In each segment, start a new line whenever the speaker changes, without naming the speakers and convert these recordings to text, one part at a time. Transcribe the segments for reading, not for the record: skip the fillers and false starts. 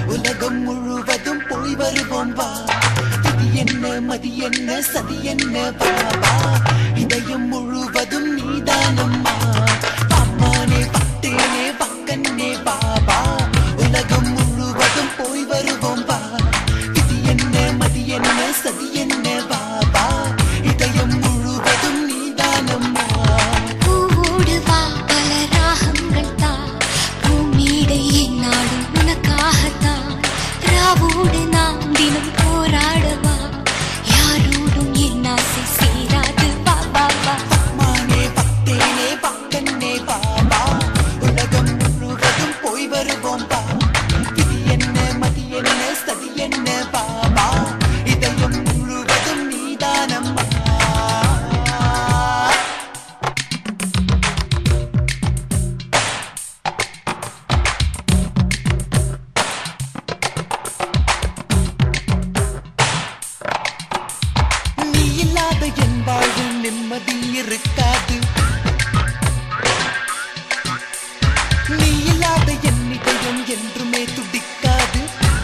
உலகம் முழுவதும் போய் வருவோம் வா. விதி என்ன மதி என்ன சதி என்ன பாபா, இதயம் முழுவதும் நீதானம்மா. பாப்பானே பத்தேனே பக்கன்னே பாபா, உலகம் முழுவதும் போய் வருவோம் வா. விதி என்ன மதி என்ன சதி என்ன பாபா, இதயம் முழுவதும் நீதானம்மா.
பூவோடு வா பல ராகங்கள் தா, பூமீடை என்னாலும் உனக்காகத்தான். ராவோடு நாம் தினம் போராடவா, யாரோடும் என் ஆசை சேராது வா வா வா.
பாப்பானே பத்தேனே பக்கன்னே பாபா, உலகம் முழுவதும் போய் வருவோம் வா. விதி என்ன மதி என்ன சதி என்ன பாபா, இதயம் முழுவதும் நீதானம்மா. நீ இல்லாத என் வாழ்வில் நிம்மதி இருக்காது, நீ இல்லாத என் இதயம் என்றுமே துடிக்காது.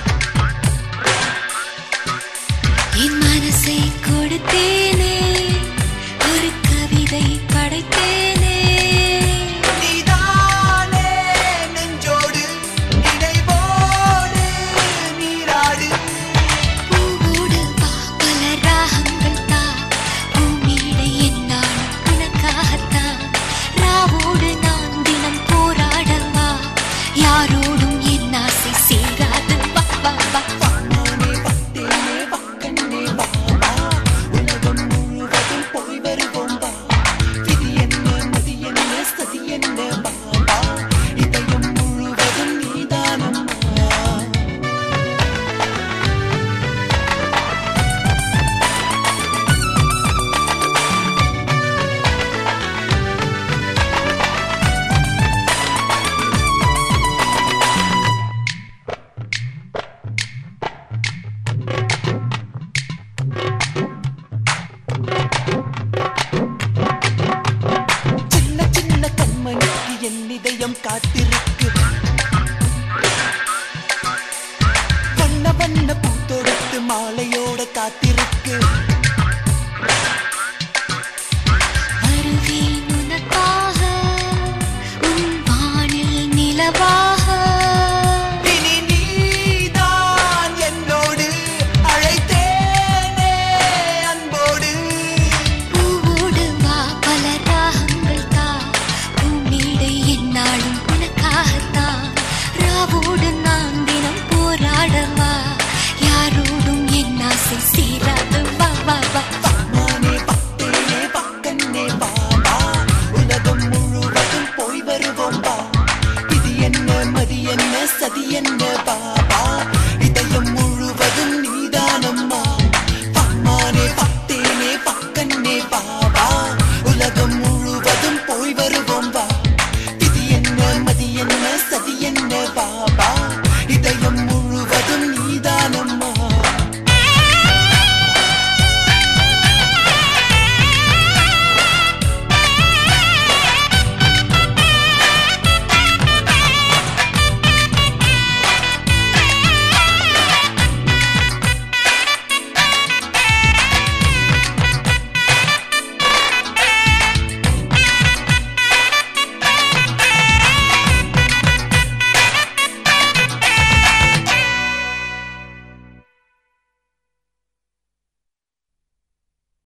என் மனசை கொடுத்தேனே, ஒரு கவிதை படைத்தேனே.
நீதானே நெஞ்சோடு நினைவோடு நீராடு.
பூவோடு வா பல ராகங்கள் தா, பூமீடை என்னாலும் உனக்காகத்தான். ராவோடு நான் தினம் போராடவா, யாரோடும் என் ஆசை சேராது வா வா வா.
பாப்பானே பத்தேனே பக்கன்னே பாபா, உலகம் முழுவதும் போய் வருவோம் வா. விதி என்ன மதி என்ன சதி என்ன பாபா, இதயம் முழுவதும் நீதானம்மா. சின்ன சின்ன கண்மணிக்கு என் இதயம் காத்திருக்கு, வண்ண வண்ண பூத்தொடுத்து மாலையோட காத்திருக்கு.
வருவேன் உனக்காக, உன் வானில் நிலவாக.
இனி நீதான் என்னோடு அழைத்தேனே அன்போடு.
பூவோடு வா பல ராகங்கள் தா, பூமீடை என்னாலும் உனக்காகத்தான். ராவோடு நான் தினம் போராடவா, யாரோடும் என் ஆசை சேராது வா வா வா.
பாப்பானே பத்தேனே பக்கன்னே பாபா, உலகம் முழுவதும் போய் வருவோம் வா. விதி என்ன மதி என்ன சதி என்ன பாபா,